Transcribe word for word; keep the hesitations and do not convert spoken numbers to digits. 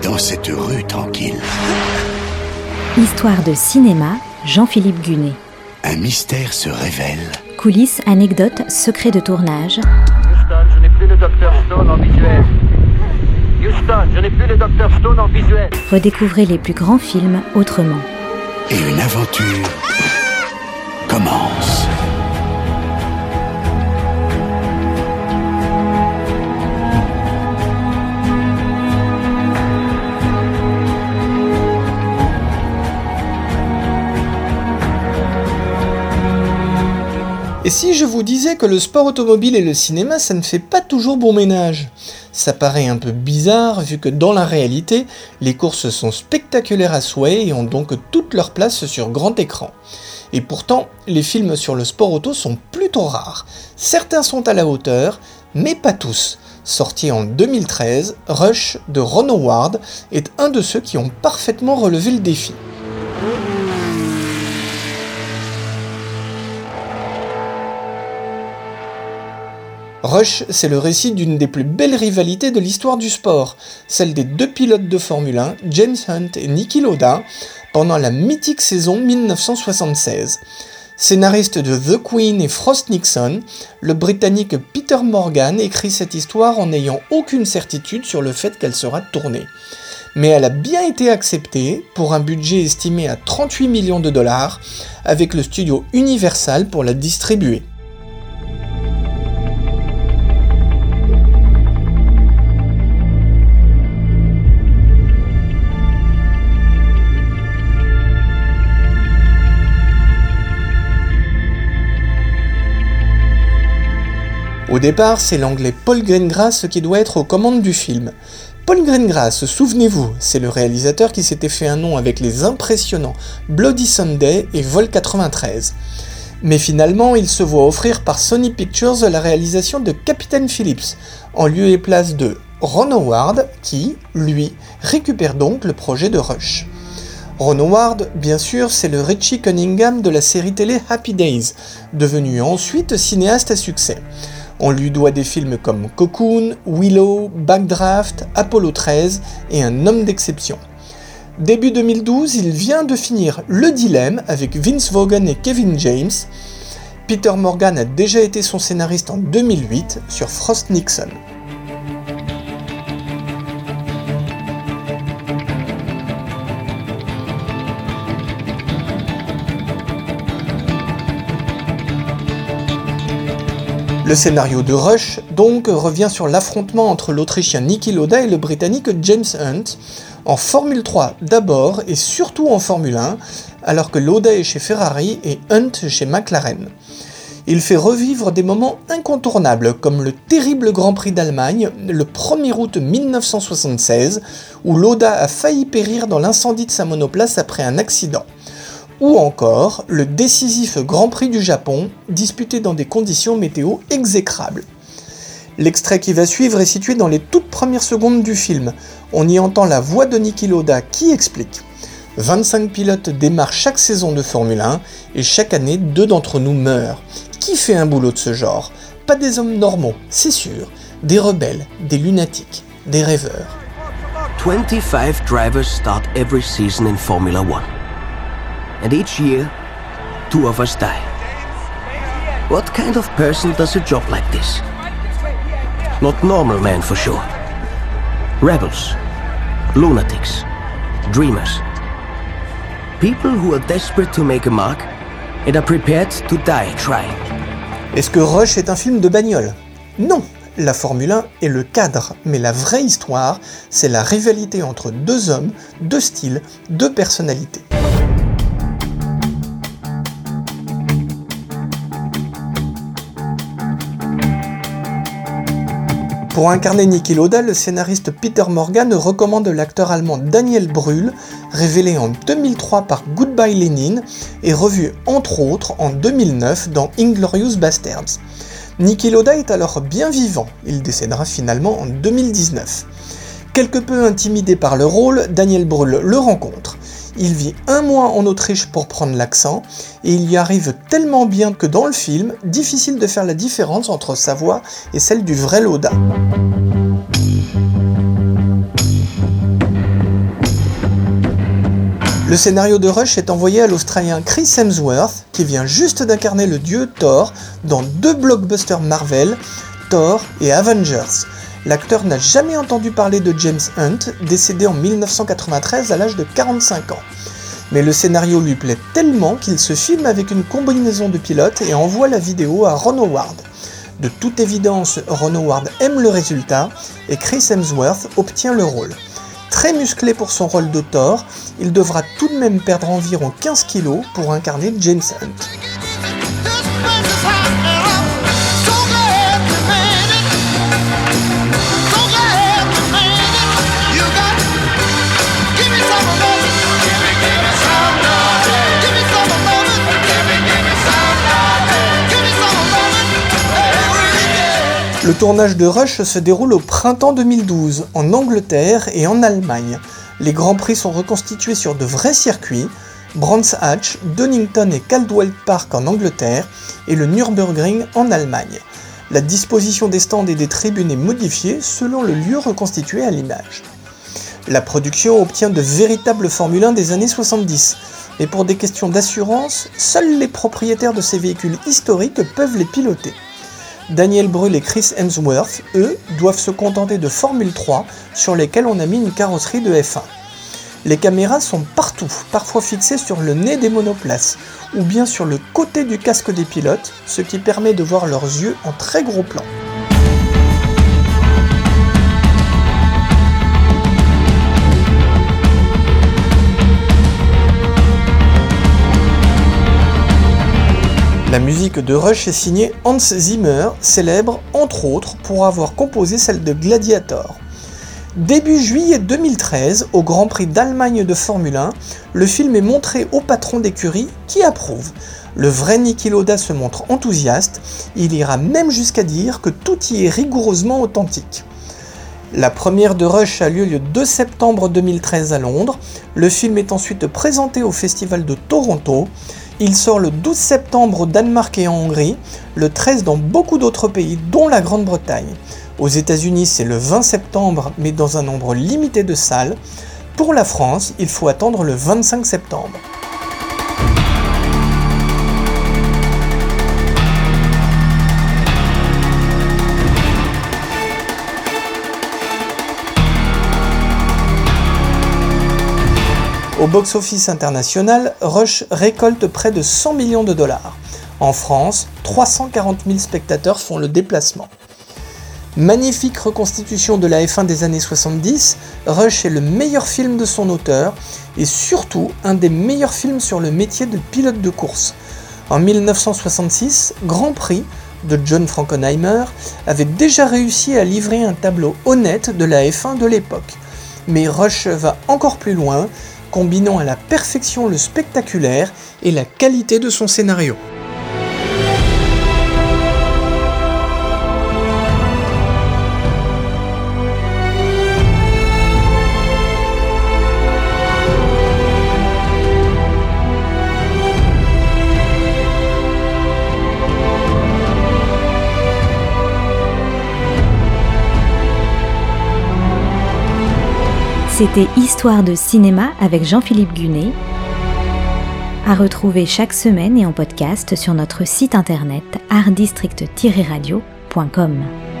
dans cette rue tranquille. Histoire de cinéma, Jean-Philippe Gunet. Un mystère se révèle. Coulisses, anecdotes, secrets de tournage. Houston, je n'ai plus le docteur Stone en visuel. Houston, je n'ai plus le docteur Stone en visuel. Redécouvrez les plus grands films autrement. Et une aventure commence. Et si je vous disais que le sport automobile et le cinéma, ça ne fait pas toujours bon ménage ? Ça paraît un peu bizarre vu que dans la réalité, les courses sont spectaculaires à souhait et ont donc toute leur place sur grand écran. Et pourtant, les films sur le sport auto sont plutôt rares. Certains sont à la hauteur, mais pas tous. Sorti en deux mille treize, Rush de Ron Howard est un de ceux qui ont parfaitement relevé le défi. Rush, c'est le récit d'une des plus belles rivalités de l'histoire du sport, celle des deux pilotes de Formule un, James Hunt et Niki Lauda, pendant la mythique saison dix-neuf cent soixante-seize. Scénariste de The Queen et Frost Nixon, le Britannique Peter Morgan écrit cette histoire en n'ayant aucune certitude sur le fait qu'elle sera tournée. Mais elle a bien été acceptée pour un budget estimé à trente-huit millions de dollars, avec le studio Universal pour la distribuer. Au départ, c'est l'anglais Paul Greengrass qui doit être aux commandes du film. Paul Greengrass, souvenez-vous, c'est le réalisateur qui s'était fait un nom avec les impressionnants Bloody Sunday et Vol quatre-vingt-treize. Mais finalement, il se voit offrir par Sony Pictures la réalisation de Captain Phillips, en lieu et place de Ron Howard, qui, lui, récupère donc le projet de Rush. Ron Howard, bien sûr, c'est le Richie Cunningham de la série télé Happy Days, devenu ensuite cinéaste à succès. On lui doit des films comme Cocoon, Willow, Backdraft, Apollo treize et Un homme d'exception. Début deux mille douze, il vient de finir Le Dilemme avec Vince Vaughn et Kevin James. Peter Morgan a déjà été son scénariste en deux mille huit sur Frost Nixon. Le scénario de Rush, donc, revient sur l'affrontement entre l'Autrichien Niki Lauda et le Britannique James Hunt, en Formule trois d'abord et surtout en Formule un, alors que Lauda est chez Ferrari et Hunt chez McLaren. Il fait revivre des moments incontournables, comme le terrible Grand Prix d'Allemagne, le premier août dix-neuf cent soixante-seize, où Lauda a failli périr dans l'incendie de sa monoplace après un accident. Ou encore le décisif Grand Prix du Japon, disputé dans des conditions météo exécrables. L'extrait qui va suivre est situé dans les toutes premières secondes du film. On y entend la voix de Niki Lauda qui explique « vingt-cinq pilotes démarrent chaque saison de Formule un et chaque année deux d'entre nous meurent. Qui fait un boulot de ce genre ? Pas des hommes normaux, c'est sûr. Des rebelles, des lunatiques, des rêveurs. » twenty-five drivers start every season in Formula one. And each year, two of us die. What kind of person does a job like this? Not normal men for sure. Rebels, lunatics, dreamers. People who are desperate to make a mark and are prepared to die trying. Est-ce que Rush est un film de bagnole ? Non, la Formule un est le cadre, mais la vraie histoire, c'est la rivalité entre deux hommes, deux styles, deux personnalités. Pour incarner Niki Lauda, le scénariste Peter Morgan recommande l'acteur allemand Daniel Brühl, révélé en deux mille trois par Goodbye Lenin et revu entre autres en deux mille neuf dans Inglourious Basterds. Niki Lauda est alors bien vivant, il décédera finalement en deux mille dix-neuf. Quelque peu intimidé par le rôle, Daniel Brühl le rencontre. Il vit un mois en Autriche pour prendre l'accent, et il y arrive tellement bien que dans le film, difficile de faire la différence entre sa voix et celle du vrai Lauda. Le scénario de Rush est envoyé à l'Australien Chris Hemsworth, qui vient juste d'incarner le dieu Thor dans deux blockbusters Marvel, Thor et Avengers. L'acteur n'a jamais entendu parler de James Hunt, décédé en dix-neuf cent quatre-vingt-treize à l'âge de quarante-cinq ans. Mais le scénario lui plaît tellement qu'il se filme avec une combinaison de pilote et envoie la vidéo à Ron Howard. De toute évidence, Ron Howard aime le résultat et Chris Hemsworth obtient le rôle. Très musclé pour son rôle de Thor, il devra tout de même perdre environ quinze kilos pour incarner James Hunt. Le tournage de Rush se déroule au printemps deux mille douze, en Angleterre et en Allemagne. Les Grands Prix sont reconstitués sur de vrais circuits, Brands Hatch, Donington et Caldwell Park en Angleterre et le Nürburgring en Allemagne. La disposition des stands et des tribunes est modifiée selon le lieu reconstitué à l'image. La production obtient de véritables Formule un des années soixante-dix, mais pour des questions d'assurance, seuls les propriétaires de ces véhicules historiques peuvent les piloter. Daniel Brühl et Chris Hemsworth, eux, doivent se contenter de Formule trois sur lesquelles on a mis une carrosserie de F un. Les caméras sont partout, parfois fixées sur le nez des monoplaces, ou bien sur le côté du casque des pilotes, ce qui permet de voir leurs yeux en très gros plan. La musique de Rush est signée Hans Zimmer, célèbre entre autres pour avoir composé celle de Gladiator. Début juillet deux mille treize, au Grand Prix d'Allemagne de Formule un, le film est montré au patron d'écurie qui approuve. Le vrai Niki Lauda se montre enthousiaste, il ira même jusqu'à dire que tout y est rigoureusement authentique. La première de Rush a lieu le deux septembre deux mille treize à Londres, le film est ensuite présenté au Festival de Toronto. Il sort le douze septembre au Danemark et en Hongrie, le treize dans beaucoup d'autres pays, dont la Grande-Bretagne. Aux États-Unis, c'est le vingt septembre, mais dans un nombre limité de salles. Pour la France, il faut attendre le vingt-cinq septembre. Au box-office international, Rush récolte près de cent millions de dollars. En France, trois cent quarante mille spectateurs font le déplacement. Magnifique reconstitution de la F un des années soixante-dix, Rush est le meilleur film de son auteur et surtout un des meilleurs films sur le métier de pilote de course. En dix-neuf cent soixante-six, Grand Prix de John Frankenheimer avait déjà réussi à livrer un tableau honnête de la F un de l'époque. Mais Rush va encore plus loin, combinant à la perfection le spectaculaire et la qualité de son scénario. C'était Histoire de cinéma avec Jean-Philippe Gunet, à retrouver chaque semaine et en podcast sur notre site internet art district tiret radio point com.